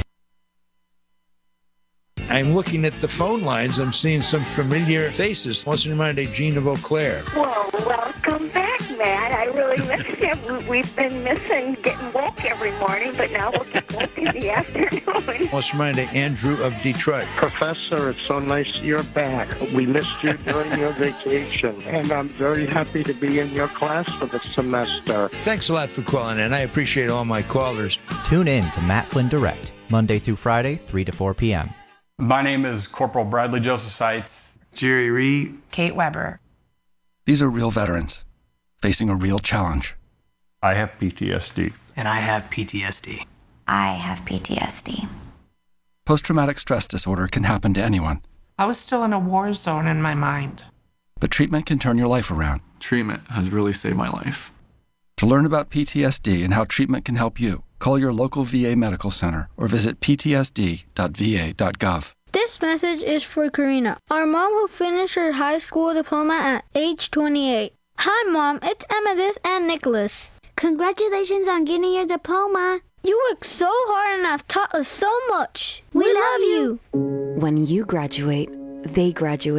I'm looking at the phone lines. I'm seeing some familiar faces. What's in mind, Gene of Eau Claire? Well, welcome back, Matt. I really miss you. We've been missing getting woke every morning, but now we'll get woke in the afternoon. What's in mind, Andrew of Detroit? Professor, it's so nice you're back. We missed you during your vacation, and I'm very happy to be in your class for the semester. Thanks a lot for calling in. I appreciate all my callers. Tune in to Matt Flynn Direct, Monday through Friday, 3 to 4 p.m. My name is Corporal Bradley Joseph Seitz. Jerry Reed. Kate Weber. These are real veterans facing a real challenge. I have PTSD. And I have PTSD. I have PTSD. Post-traumatic stress disorder can happen to anyone. I was still in a war zone in my mind. But treatment can turn your life around. Treatment has really saved my life. To learn about PTSD and how treatment can help you, call your local VA medical center or visit ptsd.va.gov. This message is for Karina, our mom who finished her high school diploma at age 28. Hi, Mom. It's Emmettith and Nicholas. Congratulations on getting your diploma. You worked so hard and have taught us so much. We love you. When you graduate, they graduate.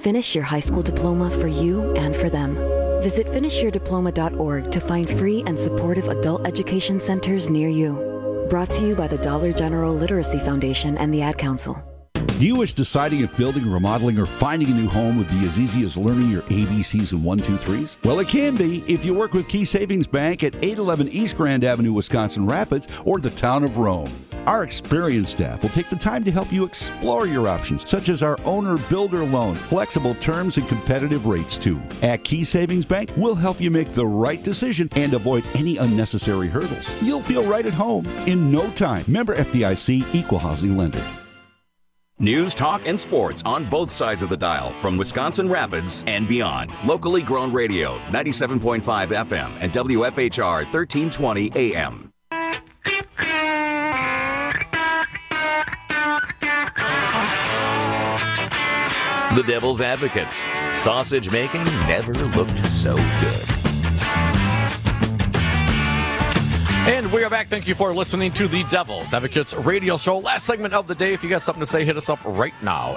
Finish your high school diploma for you and for them. Visit finishyourdiploma.org to find free and supportive adult education centers near you. Brought to you by the Dollar General Literacy Foundation and the Ad Council. Do you wish deciding if building, remodeling, or finding a new home would be as easy as learning your ABCs and 1, 2, 3s? Well, it can be if you work with Key Savings Bank at 811 East Grand Avenue, Wisconsin Rapids, or the town of Rome. Our experienced staff will take the time to help you explore your options, such as our owner-builder loan, flexible terms, and competitive rates, too. At Key Savings Bank, we'll help you make the right decision and avoid any unnecessary hurdles. You'll feel right at home in no time. Member FDIC, Equal Housing Lender. News, talk, and sports on both sides of the dial from Wisconsin Rapids and beyond. Locally grown radio, 97.5 FM and WFHR 1320 AM. The Devil's Advocates. Sausage making never looked so good. And we are back. Thank you for listening to the Devil's Advocates radio show. Last segment of the day. If you got something to say, hit us up right now.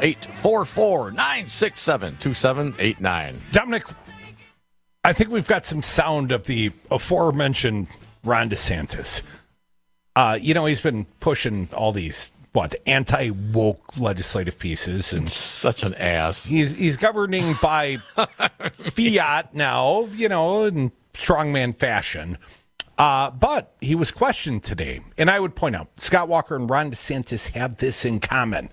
844-967-2789. Dominic, I think we've got some sound of the aforementioned Ron DeSantis. He's been pushing all these, anti-woke legislative pieces. And such an ass. He's governing by fiat now, in strongman fashion. But he was questioned today. And I would point out, Scott Walker and Ron DeSantis have this in common.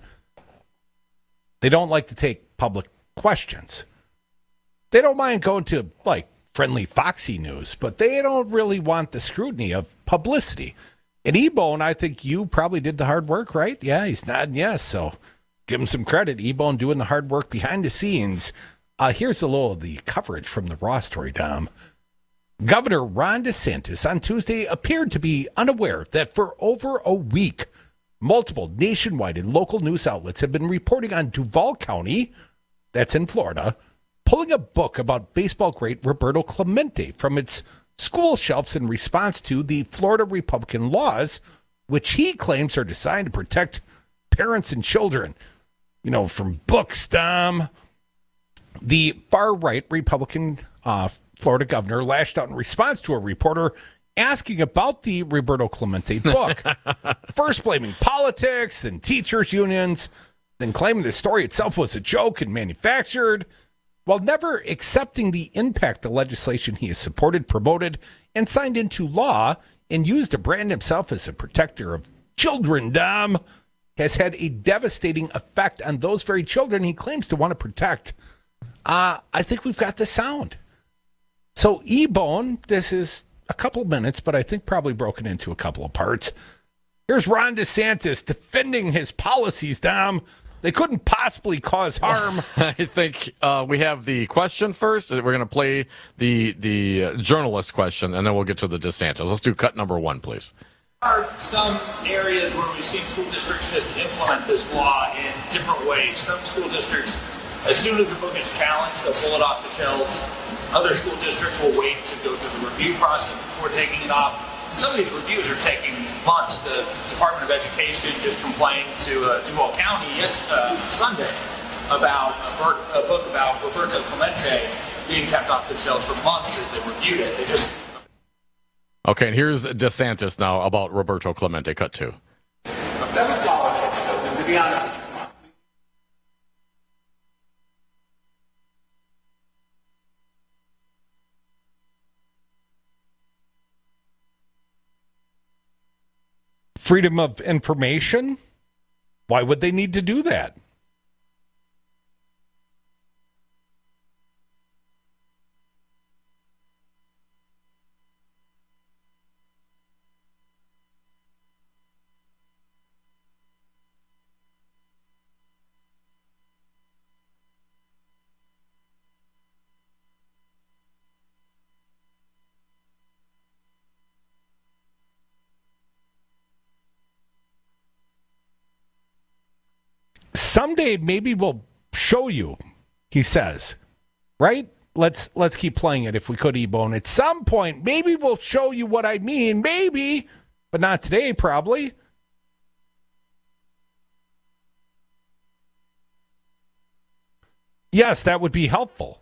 They don't like to take public questions. They don't mind going to, friendly Foxy News, but they don't really want the scrutiny of publicity. And E-Bone, I think you probably did the hard work, right? Yeah, he's nodding yes. So give him some credit. E-Bone doing the hard work behind the scenes. Here's a little of the coverage from the Raw story, Dom. Governor Ron DeSantis on Tuesday appeared to be unaware that for over a week, multiple nationwide and local news outlets have been reporting on Duval County, that's in Florida, pulling a book about baseball great Roberto Clemente from its school shelves in response to the Florida Republican laws, which he claims are designed to protect parents and children, from books, Dom. The far-right Republican Florida governor lashed out in response to a reporter asking about the Roberto Clemente book. First blaming politics, then teachers' unions, then claiming the story itself was a joke and manufactured, while never accepting the impact the legislation he has supported, promoted, and signed into law and used to brand himself as a protector of children, Dom, has had a devastating effect on those very children he claims to want to protect. I think we've got the sound. So, E-Bone, this is a couple minutes, but I think probably broken into a couple of parts. Here's Ron DeSantis defending his policies, Dom. They couldn't possibly cause harm. I think we have the question first. We're going to play the journalist question, and then we'll get to the DeSantis. Let's do cut number one, please. There are some areas where we've seen school districts just implement this law in different ways. Some school districts, as soon as the book is challenged, they'll pull it off the shelves. Other school districts will wait to go through the review process before taking it off. And some of these reviews are taking months. The Department of Education just complained to Duval County Sunday about a book about Roberto Clemente being kept off the shelves for months as they reviewed it. Okay, and here's DeSantis now about Roberto Clemente, cut two. That's politics, though, to be honest. Freedom of information? Why would they need to do that? Someday maybe we'll show you, he says. Right? Let's keep playing it if we could, E-Bone. At some point, maybe we'll show you what I mean. Maybe. But not today, probably. Yes, that would be helpful.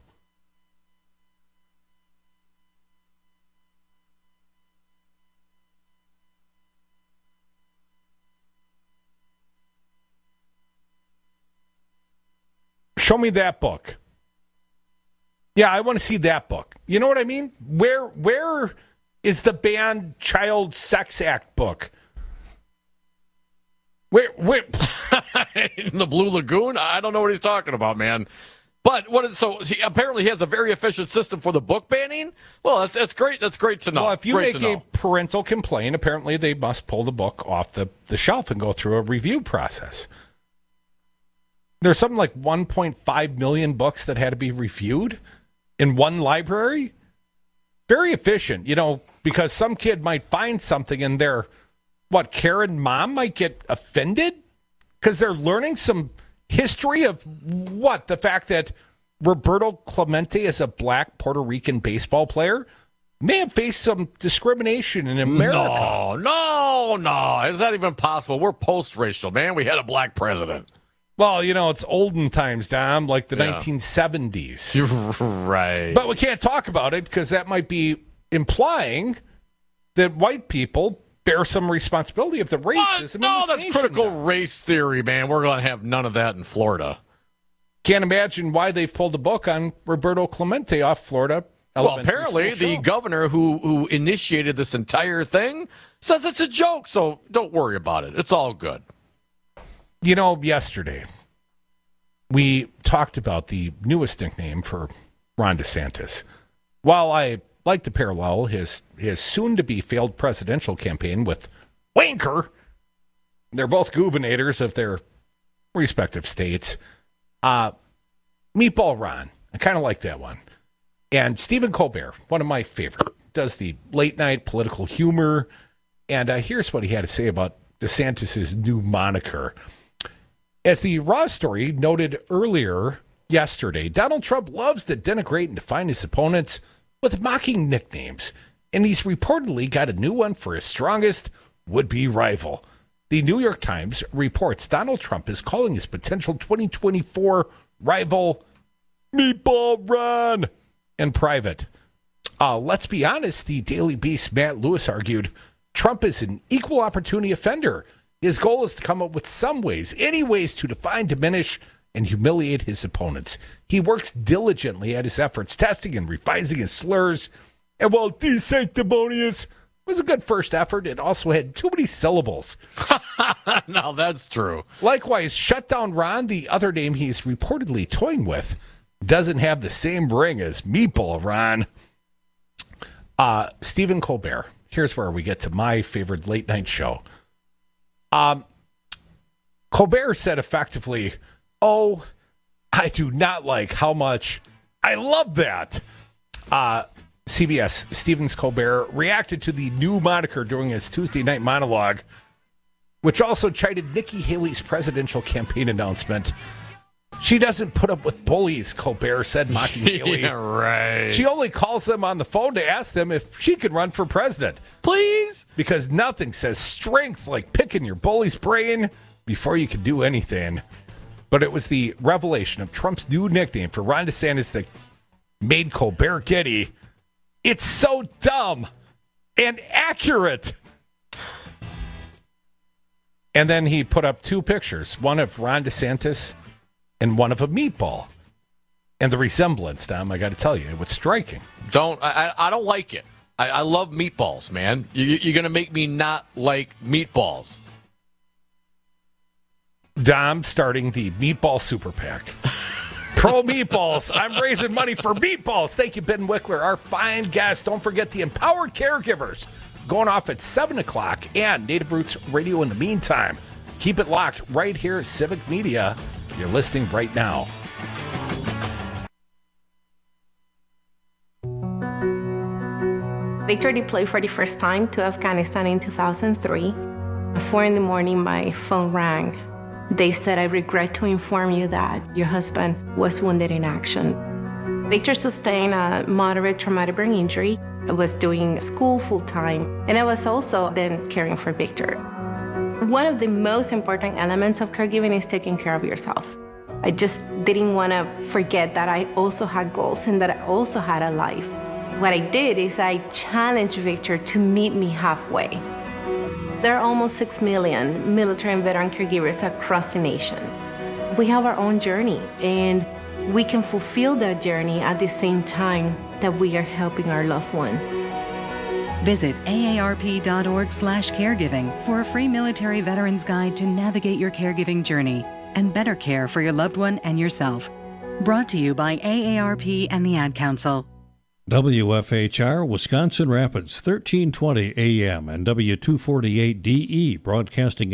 Show me that book. Yeah, I want to see that book. You know what I mean? Where is the banned child sex act book? Where? In the Blue Lagoon? I don't know what he's talking about, man. But apparently he has a very efficient system for the book banning? Well, that's great. That's great to know. Well, if you make a parental complaint, apparently they must pull the book off the shelf and go through a review process. There's something like 1.5 million books that had to be reviewed in one library. Very efficient, because some kid might find something and their Karen mom might get offended because they're learning some history of the fact that Roberto Clemente is a black Puerto Rican baseball player may have faced some discrimination in America. No. Is that even possible? We're post-racial, man. We had a black president. Well, it's olden times, Dom, like the 1970s. You're right. But we can't talk about it because that might be implying that white people bear some responsibility of the racism. No, that's critical race theory, man. We're going to have none of that in Florida. Can't imagine why they've pulled the book on Roberto Clemente off Florida. Well, apparently the governor who initiated this entire thing says it's a joke, so don't worry about it. It's all good. Yesterday, we talked about the newest nickname for Ron DeSantis. While I like to parallel his soon-to-be failed presidential campaign with Wanker, they're both gubernators of their respective states. Meatball Ron, I kind of like that one. And Stephen Colbert, one of my favorite, does the late-night political humor. And here's what he had to say about DeSantis' new moniker. As the Raw story noted earlier yesterday, Donald Trump loves to denigrate and define his opponents with mocking nicknames, and he's reportedly got a new one for his strongest would-be rival. The New York Times reports Donald Trump is calling his potential 2024 rival Meatball Ron in private. Let's be honest, the Daily Beast Matt Lewis argued, Trump is an equal opportunity offender. His goal is to come up with any ways to define, diminish, and humiliate his opponents. He works diligently at his efforts, testing and revising his slurs. And while DeSanctimonious was a good first effort, it also had too many syllables. No, that's true. Likewise, Shutdown Ron, the other name he's reportedly toying with, doesn't have the same ring as Meatball Ron. Stephen Colbert. Here's where we get to my favorite late night show. Colbert said effectively, I do not like how much I love that. CBS, Stephen Colbert reacted to the new moniker during his Tuesday night monologue, which also chided Nikki Haley's presidential campaign announcement. She doesn't put up with bullies, Colbert said, mocking Haley. Yeah, right. She only calls them on the phone to ask them if she can run for president. Please? Because nothing says strength like picking your bully's brain before you can do anything. But it was the revelation of Trump's new nickname for Ron DeSantis that made Colbert giddy. It's so dumb and accurate. And then he put up two pictures, one of Ron DeSantis and one of a meatball. And the resemblance, Tom, I got to tell you, it was striking. I don't like it. I love meatballs, man. You're going to make me not like meatballs. Dom starting the Meatball Super PAC. Pro Meatballs. I'm raising money for meatballs. Thank you, Ben Wickler, our fine guest. Don't forget the Empowered Caregivers going off at 7 o'clock and Native Roots Radio in the meantime. Keep it locked right here at Civic Media. You're listening right now. Victor deployed for the first time to Afghanistan in 2003. At 4 a.m, my phone rang. They said, I regret to inform you that your husband was wounded in action. Victor sustained a moderate traumatic brain injury. I was doing school full-time, and I was also then caring for Victor. One of the most important elements of caregiving is taking care of yourself. I just didn't want to forget that I also had goals and that I also had a life. What I did is I challenged Victor to meet me halfway. There are almost 6 million military and veteran caregivers across the nation. We have our own journey, and we can fulfill that journey at the same time that we are helping our loved one. Visit aarp.org/caregiving for a free military veterans guide to navigate your caregiving journey and better care for your loved one and yourself. Brought to you by AARP and the Ad Council. WFHR, Wisconsin Rapids, 1320 AM and W248DE, broadcasting